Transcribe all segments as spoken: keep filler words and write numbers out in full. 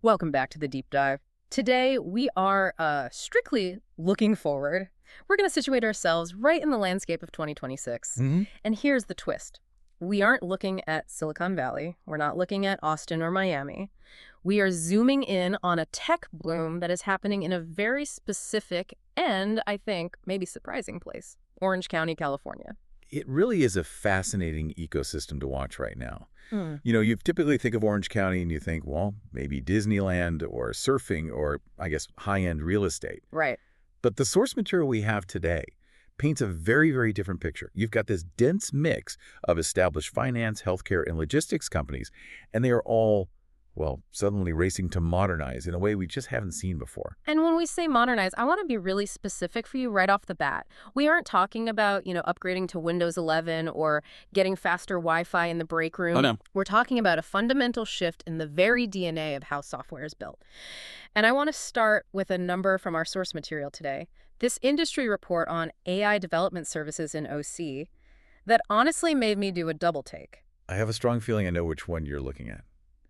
Welcome back to the deep dive. Today, we are uh, strictly looking forward. We're going to situate ourselves right in the landscape of twenty twenty-six. hmm And here's the twist. We aren't looking at Silicon Valley. We're not looking at Austin or Miami. We are zooming in on a tech bloom that is happening in a very specific and, I think, maybe surprising place, Orange County, California. It really is a fascinating ecosystem to watch right now. Hmm. You know, you typically think of Orange County and you think, well, maybe Disneyland or surfing or, I guess, high-end real estate. Right. But the source material we have today paints a very, very different picture. You've got this dense mix of established finance, healthcare, and logistics companies, and they are all, well, suddenly racing to modernize in a way we just haven't seen before. And when we say modernize, I want to be really specific for you right off the bat. We aren't talking about, you know, upgrading to Windows eleven or getting faster Wi-Fi in the break room. Oh, no. We're talking about a fundamental shift in the very D N A of how software is built. And I want to start with a number from our source material today. This industry report on A I development services in O C that honestly made me do a double take. I have a strong feeling I know which one you're looking at.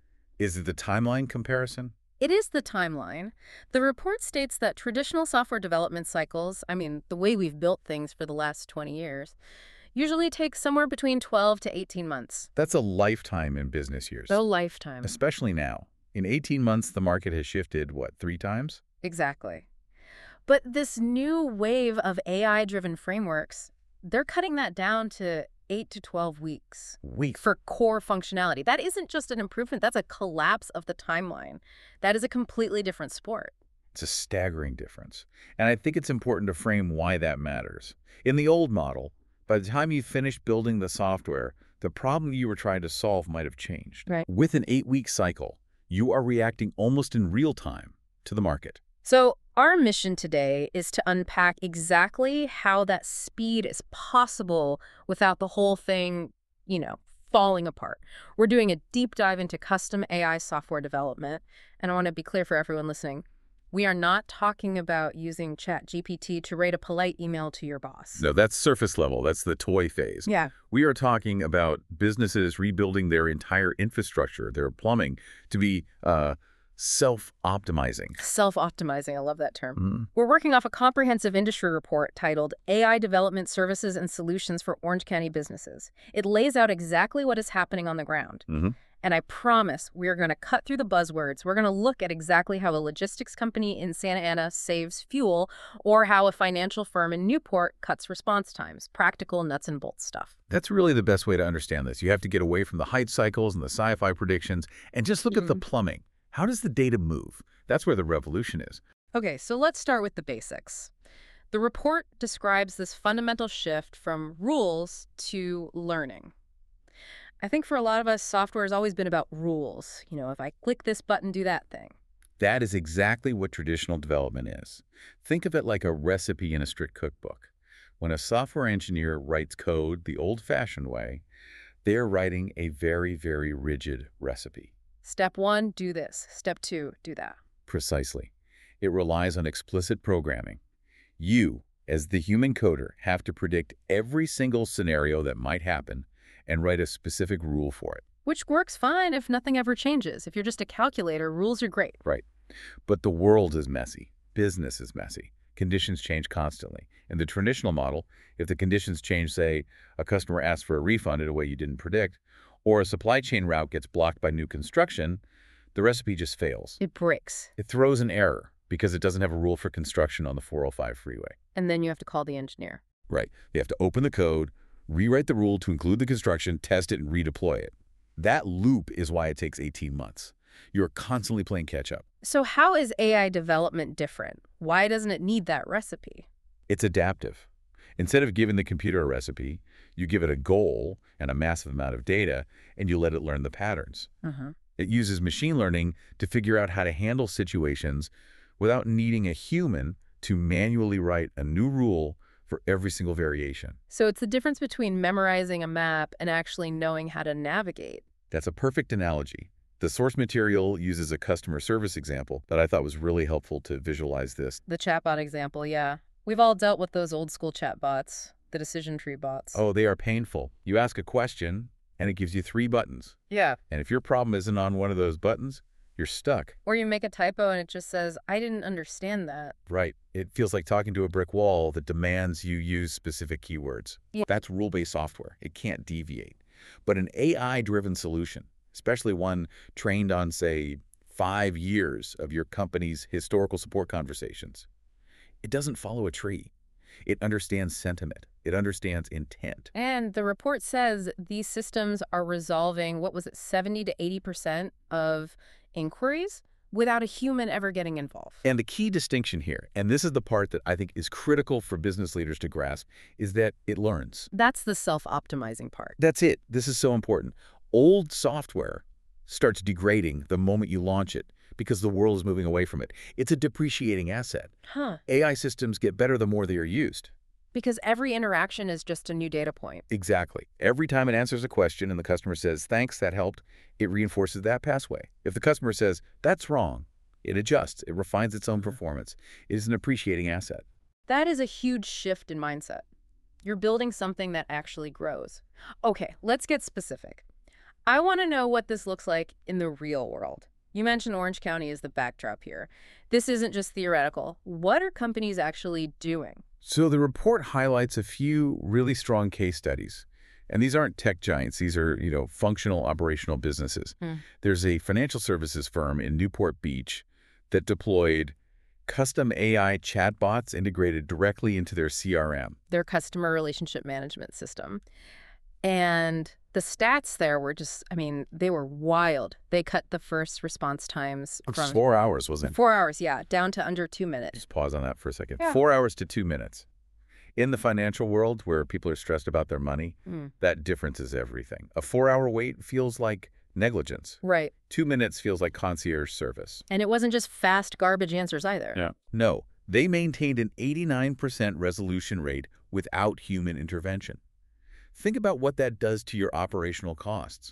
Is it the timeline comparison? It is the timeline. The report states that traditional software development cycles, I mean, the way we've built things for the last twenty years, usually take somewhere between twelve to eighteen months. That's a lifetime in business years. A lifetime. Especially now. In eighteen months, the market has shifted, what, three times? Exactly. But this new wave of A I-driven frameworks, they're cutting that down to eight to twelve weeks. Weeks. For core functionality. That isn't just an improvement, that's a collapse of the timeline. That is a completely different sport. It's a staggering difference. And I think it's important to frame why that matters. In the old model, by the time you finished building the software, the problem you were trying to solve might have changed. Right. With an eight-week cycle, you are reacting almost in real time to the market. So our mission today is to unpack exactly how that speed is possible without the whole thing, you know, falling apart. We're doing a deep dive into custom A I software development. And I want to be clear for everyone listening. We are not talking about using ChatGPT to write a polite email to your boss. No, that's surface level. That's the toy phase. Yeah. We are talking about businesses rebuilding their entire infrastructure, their plumbing, to be uh, self-optimizing. Self-optimizing. I love that term. Mhm. We're working off a comprehensive industry report titled A I Development Services and Solutions for Orange County Businesses. It lays out exactly what is happening on the ground. Mm-hmm. And I promise we're going to cut through the buzzwords. We're going to look at exactly how a logistics company in Santa Ana saves fuel or how a financial firm in Newport cuts response times. Practical nuts and bolts stuff. That's really the best way to understand this. You have to get away from the height cycles and the sci-fi predictions and just look at the plumbing. How does the data move? That's where the revolution is. Okay, so let's start with the basics. The report describes this fundamental shift from rules to learning. I think for a lot of us, software has always been about rules. You know, if I click this button, do that thing. That is exactly what traditional development is. Think of it like a recipe in a strict cookbook. When a software engineer writes code the old-fashioned way, they're writing a very, very rigid recipe. Step one, do this. Step two, do that. Precisely. It relies on explicit programming. You, as the human coder, have to predict every single scenario that might happen and write a specific rule for it. Which works fine if nothing ever changes. If you're just a calculator, rules are great. Right. But the world is messy. Business is messy. Conditions change constantly. In the traditional model, if the conditions change, say, a customer asks for a refund in a way you didn't predict, or a supply chain route gets blocked by new construction, the recipe just fails. It breaks. It throws an error because it doesn't have a rule for construction on the four oh five freeway. And then you have to call the engineer. Right. They have to open the code, rewrite the rule to include the construction, test it, and redeploy it. That loop is why it takes eighteen months. You're constantly playing catch-up. So how is A I development different? Why doesn't it need that recipe? It's adaptive. Instead of giving the computer a recipe, you give it a goal and a massive amount of data, and you let it learn the patterns. Uh-huh. It uses machine learning to figure out how to handle situations without needing a human to manually write a new rule for every single variation. So it's the difference between memorizing a map and actually knowing how to navigate. That's a perfect analogy. The source material uses a customer service example that I thought was really helpful to visualize this. The chatbot example, yeah. We've all dealt with those old school chatbots, the decision tree bots. Oh, they are painful. You ask a question, and it gives you three buttons. Yeah. And if your problem isn't on one of those buttons, You're stuck. Or you make a typo and it just says, I didn't understand that. Right. It feels like talking to a brick wall that demands you use specific keywords. Yeah. That's rule-based software. It can't deviate. But an A I-driven solution, especially one trained on, say, five years of your company's historical support conversations, it doesn't follow a tree. It understands sentiment. It understands intent. And the report says these systems are resolving, what was it, seventy to eighty percent of inquiries without a human ever getting involved. And the key distinction here, and this is the part that I think is critical for business leaders to grasp, is that it learns. That's the self-optimizing part. That's it. This is so important. Old software starts degrading the moment you launch it because the world is moving away from it. It's a depreciating asset. Huh. A I systems get better the more they are used. Because every interaction is just a new data point. Exactly. Every time it answers a question and the customer says, thanks, that helped, it reinforces that pathway. If the customer says, that's wrong, it adjusts. It refines its own performance. It is an appreciating asset. That is a huge shift in mindset. You're building something that actually grows. Okay, let's get specific. I want to know what this looks like in the real world. You mentioned Orange County as the backdrop here. This isn't just theoretical. What are companies actually doing? So the report highlights a few really strong case studies. And these aren't tech giants. These are, you know, functional operational businesses. Hmm. There's a financial services firm in Newport Beach that deployed custom A I chatbots integrated directly into their C R M. Their customer relationship management system. And the stats there were just, I mean, they were wild. They cut the first response times from Four hours, wasn't it? four hours, yeah, down to under two minutes. Just pause on that for a second. Yeah. Four hours to two minutes. In the financial world where people are stressed about their money, Mm. that difference is everything. A four-hour wait feels like negligence. Right. Two minutes feels like concierge service. And it wasn't just fast garbage answers either. Yeah. No, they maintained an eighty-nine percent resolution rate without human intervention. Think about what that does to your operational costs.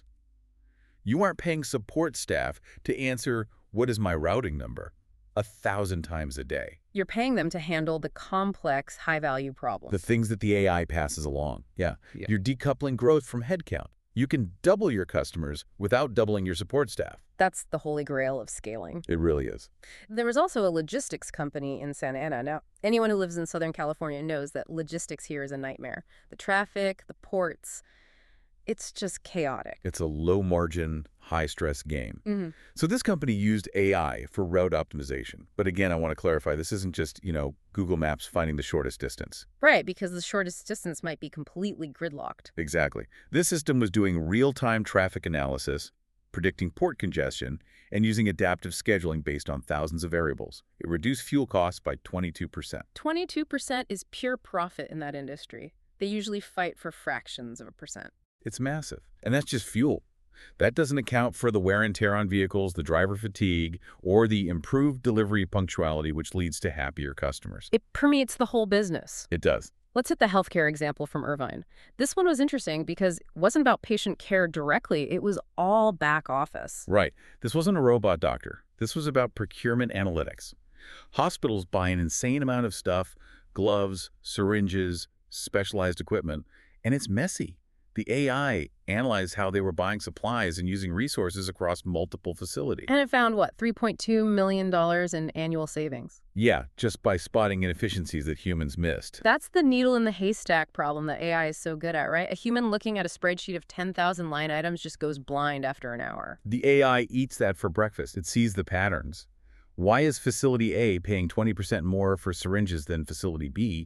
You aren't paying support staff to answer, what is my routing number, a thousand times a day. You're paying them to handle the complex, high-value problems. The things that the A I passes along. Yeah. Yeah. You're decoupling growth from headcount. You can double your customers without doubling your support staff. That's the holy grail of scaling. It really is. There was also a logistics company in Santa Ana. Now, anyone who lives in Southern California knows that logistics here is a nightmare. The traffic, the ports, it's just chaotic. It's a low-margin, high-stress game. Mm-hmm. So this company used A I for route optimization. But again, I want to clarify, this isn't just, you know, Google Maps finding the shortest distance. Right, because the shortest distance might be completely gridlocked. Exactly. This system was doing real-time traffic analysis, predicting port congestion, and using adaptive scheduling based on thousands of variables. It reduced fuel costs by twenty-two percent. twenty-two percent is pure profit in that industry. They usually fight for fractions of a percent. It's massive. And that's just fuel. That doesn't account for the wear and tear on vehicles, the driver fatigue, or the improved delivery punctuality, which leads to happier customers. It permeates the whole business. It does. Let's hit the healthcare example from Irvine. This one was interesting because it wasn't about patient care directly. It was all back office. Right. This wasn't a robot doctor. This was about procurement analytics. Hospitals buy an insane amount of stuff, gloves, syringes, specialized equipment, and it's messy. The A I analyzed how they were buying supplies and using resources across multiple facilities. And it found, what, three point two million dollars in annual savings? Yeah, just by spotting inefficiencies that humans missed. That's the needle in the haystack problem that A I is so good at, right? A human looking at a spreadsheet of ten thousand line items just goes blind after an hour. The A I eats that for breakfast. It sees the patterns. Why is facility A paying twenty percent more for syringes than facility B?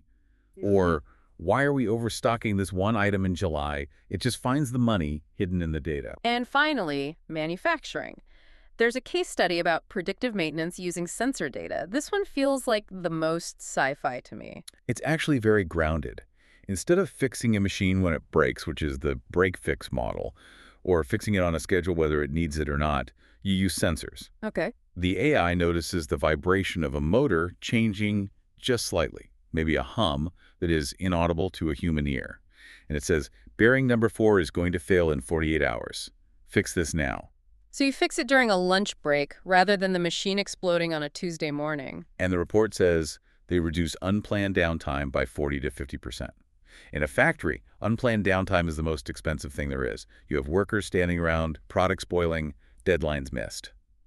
Or why are we overstocking this one item in July? It just finds the money hidden in the data. And finally, manufacturing. There's a case study about predictive maintenance using sensor data. This one feels like the most sci-fi to me. It's actually very grounded. Instead of fixing a machine when it breaks, which is the break-fix model, or fixing it on a schedule whether it needs it or not, you use sensors. Okay. The A I notices the vibration of a motor changing just slightly, maybe a hum that is inaudible to a human ear. And it says, bearing number four is going to fail in forty-eight hours. Fix this now. So you fix it during a lunch break rather than the machine exploding on a Tuesday morning. And the report says they reduce unplanned downtime by forty to fifty percent. In a factory, unplanned downtime is the most expensive thing there is. You have workers standing around, products spoiling, deadlines missed.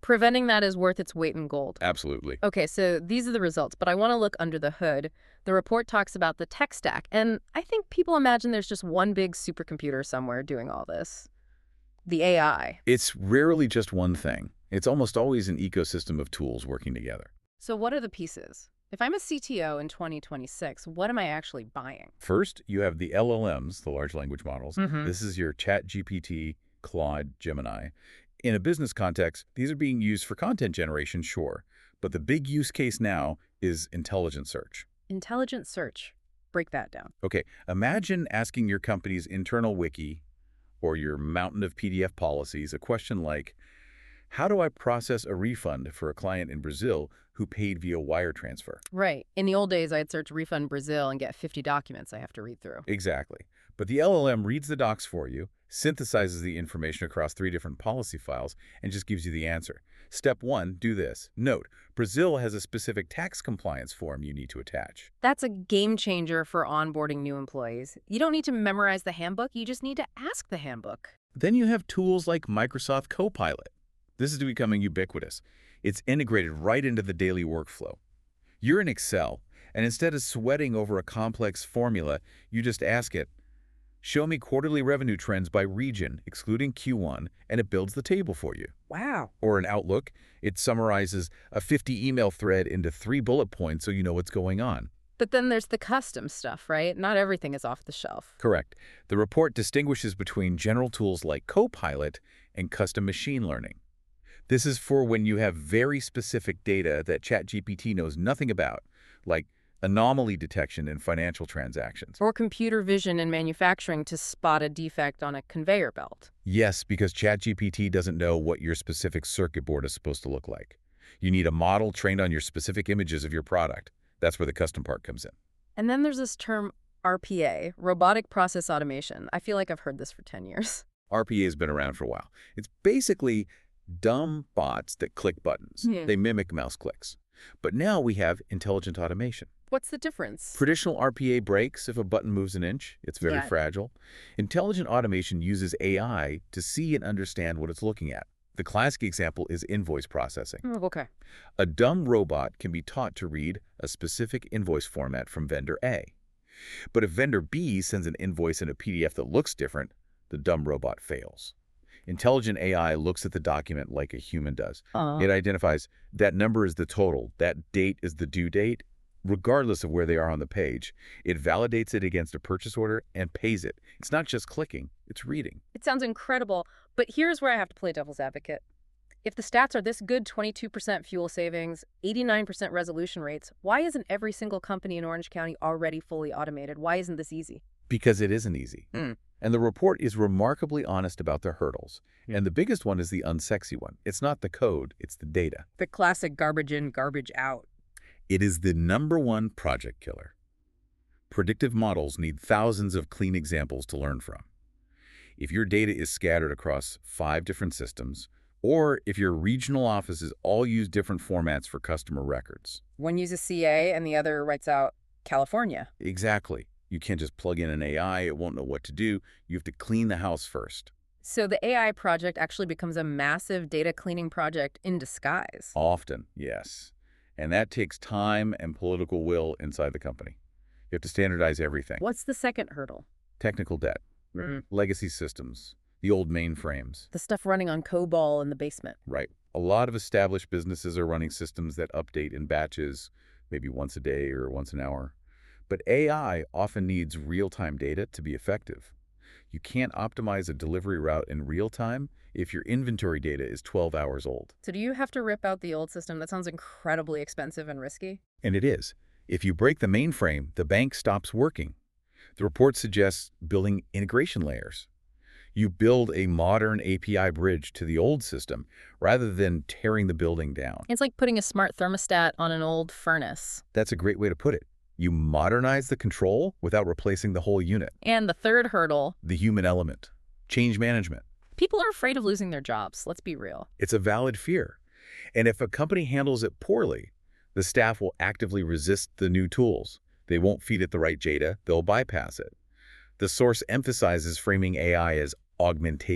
Preventing that is worth its weight in gold. Absolutely. Okay, so these are the results, but I want to look under the hood. The report talks about the tech stack, and I think people imagine there's just one big supercomputer somewhere doing all this. The A I. It's rarely just one thing. It's almost always an ecosystem of tools working together. So what are the pieces? If I'm a C T O in twenty twenty-six, what am I actually buying? First, you have the L L Ms, the large language models. Mm-hmm. This is your ChatGPT, Claude, Gemini. In a business context, these are being used for content generation, sure. But the big use case now is intelligent search. Intelligent search. Break that down. Okay, imagine asking your company's internal wiki or your mountain of P D F policies a question like, how do I process a refund for a client in Brazil who paid via wire transfer? Right. In the old days, I'd search refund Brazil and get fifty documents I have to read through. Exactly. But the L L M reads the docs for you, synthesizes the information across three different policy files, and just gives you the answer. Step one, do this. Note, Brazil has a specific tax compliance form you need to attach. That's a game changer for onboarding new employees. You don't need to memorize the handbook, you just need to ask the handbook. Then you have tools like Microsoft Copilot. This is becoming ubiquitous. It's integrated right into the daily workflow. You're in Excel, and instead of sweating over a complex formula, you just ask it, show me quarterly revenue trends by region, excluding Q one, and it builds the table for you. Wow. Or in Outlook, it summarizes a fifty email thread into three bullet points so you know what's going on. But then there's the custom stuff, right? Not everything is off the shelf. Correct. The report distinguishes between general tools like Copilot and custom machine learning. This is for when you have very specific data that ChatGPT knows nothing about, like anomaly detection in financial transactions. Or computer vision in manufacturing to spot a defect on a conveyor belt. Yes, because ChatGPT doesn't know what your specific circuit board is supposed to look like. You need a model trained on your specific images of your product. That's where the custom part comes in. And then there's this term R P A, robotic process automation. I feel like I've heard this for ten years. R P A has been around for a while. It's basically dumb bots that click buttons. Hmm. They mimic mouse clicks. But now we have intelligent automation. What's the difference? Traditional R P A breaks if a button moves an inch. It's very Yeah. fragile. Intelligent automation uses A I to see and understand what it's looking at. The classic example is invoice processing. Oh, okay. A dumb robot can be taught to read a specific invoice format from vendor A. But if vendor B sends an invoice in a P D F that looks different, the dumb robot fails. Intelligent A I looks at the document like a human does. Uh, It identifies that number is the total, that date is the due date, regardless of where they are on the page. It validates it against a purchase order and pays it. It's not just clicking, it's reading. it sounds incredible, but here's where I have to play devil's advocate. If the stats are this good, twenty-two percent fuel savings, eighty-nine percent resolution rates, why isn't every single company in Orange County already fully automated? Why isn't this easy? Because it isn't easy. Mm. And the report is remarkably honest about the hurdles. Mm. And the biggest one is the unsexy one. It's not the code, it's the data. The classic garbage in, garbage out. It is the number one project killer. Predictive models need thousands of clean examples to learn from. If your data is scattered across five different systems, or if your regional offices all use different formats for customer records. One uses C A and the other writes out California. Exactly. You can't just plug in an A I, it won't know what to do. You have to clean the house first. So the A I project actually becomes a massive data cleaning project in disguise. Often, yes. And that takes time and political will inside the company. You have to standardize everything. What's the second hurdle? Technical debt, Mm. legacy systems, the old mainframes. The stuff running on COBOL in the basement. Right. A lot of established businesses are running systems that update in batches, maybe once a day or once an hour. But A I often needs real-time data to be effective. You can't optimize a delivery route in real time if your inventory data is twelve hours old. So do you have to rip out the old system? That sounds incredibly expensive and risky. And it is. If you break the mainframe, the bank stops working. The report suggests building integration layers. You build a modern A P I bridge to the old system rather than tearing the building down. It's like putting a smart thermostat on an old furnace. That's a great way to put it. You modernize the control without replacing the whole unit. And the third hurdle, The human element. Change management. people are afraid of losing their jobs. Let's be real. It's a valid fear. And if a company handles it poorly, the staff will actively resist the new tools. They won't feed it the right data, they'll bypass it. The source emphasizes framing A I as augmentation,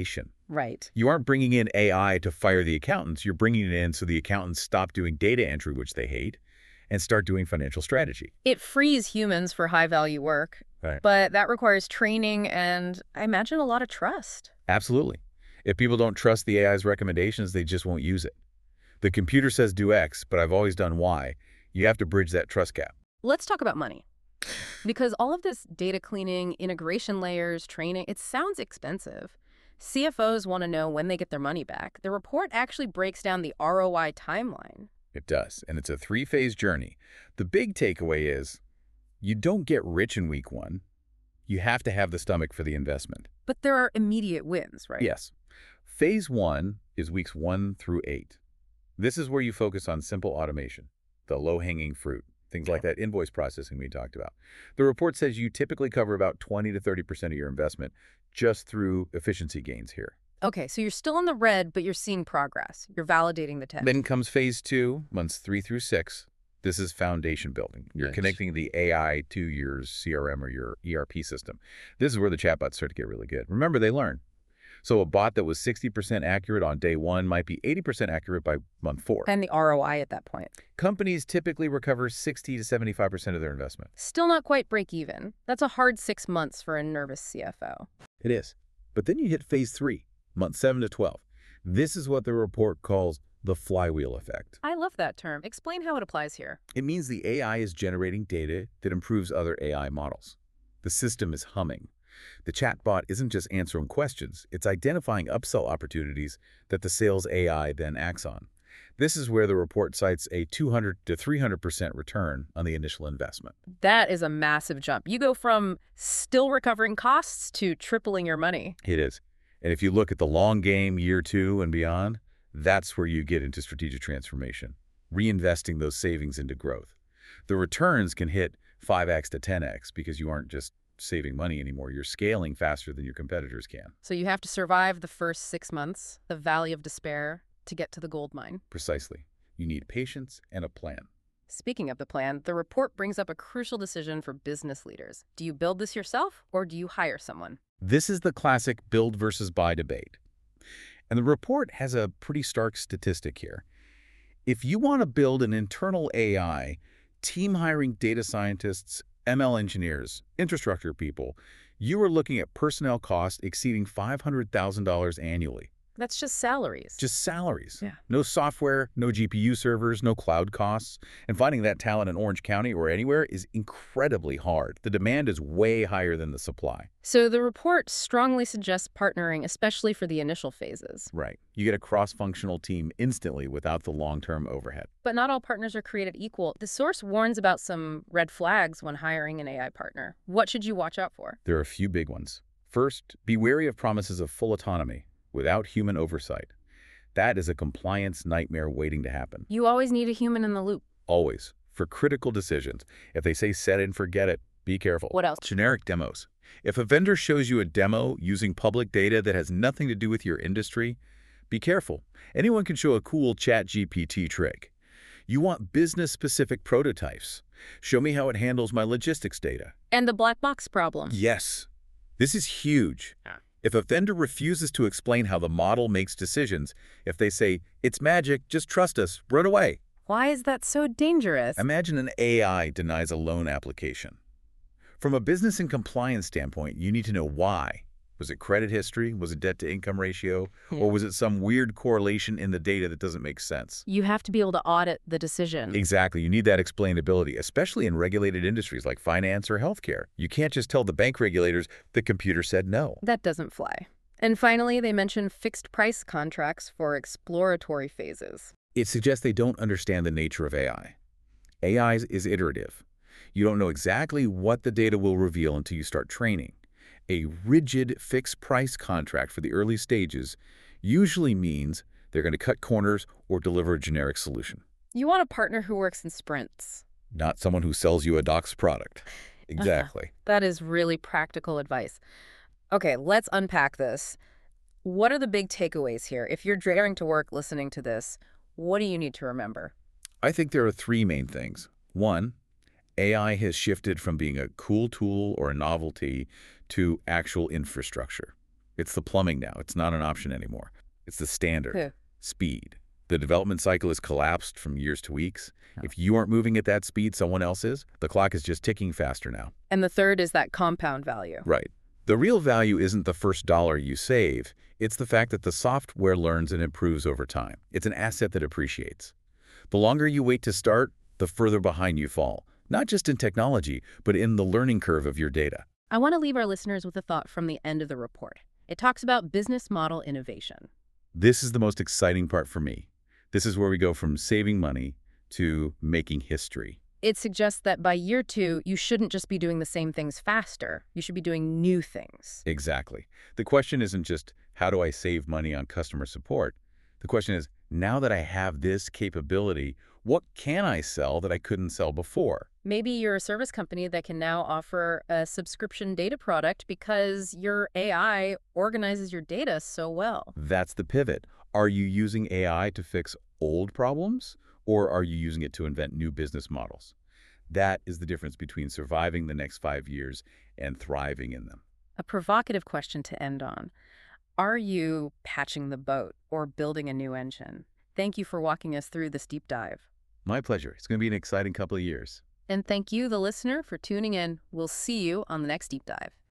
Right. You aren't bringing in A I to fire the accountants. You're bringing it in so the accountants stop doing data entry, which they hate, and start doing financial strategy. It frees humans for high-value work, Right. but that requires training and, I imagine, a lot of trust. Absolutely. If people don't trust the A I's recommendations, they just won't use it. The computer says do X, but I've always done Y. You have to bridge that trust gap. Let's talk about money. Because all of this data cleaning, integration layers, training, it sounds expensive. C F Os want to know when they get their money back. The report actually breaks down the R O I timeline. It does, and it's a three-phase journey. The big takeaway is you don't get rich in week one. You have to have the stomach for the investment. But there are immediate wins, right? Yes. Phase one is weeks one through eight. This is where you focus on simple automation, the low-hanging fruit, things like that invoice processing we talked about. The report says you typically cover about twenty to thirty percent of your investment just through efficiency gains here. Okay, so you're still in the red, but you're seeing progress. You're validating the tech. Then comes phase two, months three through six. This is foundation building. You're Nice. connecting the A I to your C R M or your E R P system. This is where the chatbots start to get really good. Remember, they learn. So a bot that was sixty percent accurate on day one might be eighty percent accurate by month four. And the R O I at that point. Companies typically recover sixty to seventy-five percent of their investment. Still not quite break even. That's a hard six months for a nervous C F O. It is. But then you hit phase three, month seven to twelve. This is what the report calls the flywheel effect. I love that term. Explain how it applies here. It means the A I is generating data that improves other A I models. The system is humming. The chatbot isn't just answering questions, it's identifying upsell opportunities that the sales A I then acts on. This is where the report cites a two hundred to three hundred percent return on the initial investment. That is a massive jump. You go from still recovering costs to tripling your money. It is. And if you look at the long game, year two and beyond, that's where you get into strategic transformation, reinvesting those savings into growth. The returns can hit five X to ten X because you aren't just saving money anymore. You're scaling faster than your competitors can. So you have to survive the first six months, the valley of despair, to get to the gold mine. Precisely. You need patience and a plan. Speaking of the plan, the report brings up a crucial decision for business leaders. Do you build this yourself or do you hire someone? This is the classic build versus buy debate. And the report has a pretty stark statistic here. If you want to build an internal A I, team hiring data scientists, M L engineers, infrastructure people, you are looking at personnel costs exceeding five hundred thousand dollars annually. That's just salaries. Just salaries. Yeah. No software, no G P U servers, no cloud costs. And finding that talent in Orange County or anywhere is incredibly hard. The demand is way higher than the supply. So the report strongly suggests partnering, especially for the initial phases. Right. You get a cross-functional team instantly without the long-term overhead. But not all partners are created equal. The source warns about some red flags when hiring an A I partner. What should you watch out for? There are a few big ones. First, be wary of promises of full autonomy without human oversight. That is a compliance nightmare waiting to happen. You always need a human in the loop. Always. For critical decisions. If they say set it and forget it, be careful. What else? Generic demos. If a vendor shows you a demo using public data that has nothing to do with your industry, be careful. Anyone can show a cool Chat G P T trick. You want business-specific prototypes. Show me how it handles my logistics data. And the black box problem. Yes. This is huge. Yeah. If a vendor refuses to explain how the model makes decisions, if they say, it's magic, just trust us, run away. Why is that so dangerous? Imagine an A I denies a loan application. From a business and compliance standpoint, you need to know why. Was it credit history? Was it debt-to-income ratio? Yeah. Or was it some weird correlation in the data that doesn't make sense? You have to be able to audit the decision. Exactly. You need that explainability, especially in regulated industries like finance or healthcare. You can't just tell the bank regulators the computer said no. That doesn't fly. And finally, they mention fixed price contracts for exploratory phases. It suggests they don't understand the nature of A I. A I is iterative. You don't know exactly what the data will reveal until you start training. A rigid fixed price contract for the early stages usually means they're going to cut corners or deliver a generic solution. You want a partner who works in sprints. Not someone who sells you a Docs product. Exactly. That is really practical advice. Okay, let's unpack this. What are the big takeaways here? If you're daring to work listening to this, what do you need to remember? I think there are three main things. One, A I has shifted from being a cool tool or a novelty to actual infrastructure. It's the plumbing now. It's not an option anymore. It's the standard. Huh. Speed. The development cycle is collapsed from years to weeks. Yeah. If you aren't moving at that speed, someone else is. The clock is just ticking faster now. And the third is that compound value. Right. The real value isn't the first dollar you save. It's the fact that the software learns and improves over time. It's an asset that appreciates. The longer you wait to start, the further behind you fall. Not just in technology, but in the learning curve of your data. I want to leave our listeners with a thought from the end of the report. It talks about business model innovation. This is the most exciting part for me. This is where we go from saving money to making history. It suggests that by year two, you shouldn't just be doing the same things faster. You should be doing new things. Exactly. The question isn't just, how do I save money on customer support? The question is, now that I have this capability, what can I sell that I couldn't sell before? Maybe you're a service company that can now offer a subscription data product because your A I organizes your data so well. That's the pivot. Are you using A I to fix old problems, or are you using it to invent new business models? That is the difference between surviving the next five years and thriving in them. A provocative question to end on. Are you patching the boat or building a new engine? Thank you for walking us through this deep dive. My pleasure. It's going to be an exciting couple of years. And thank you, the listener, for tuning in. We'll see you on the next deep dive.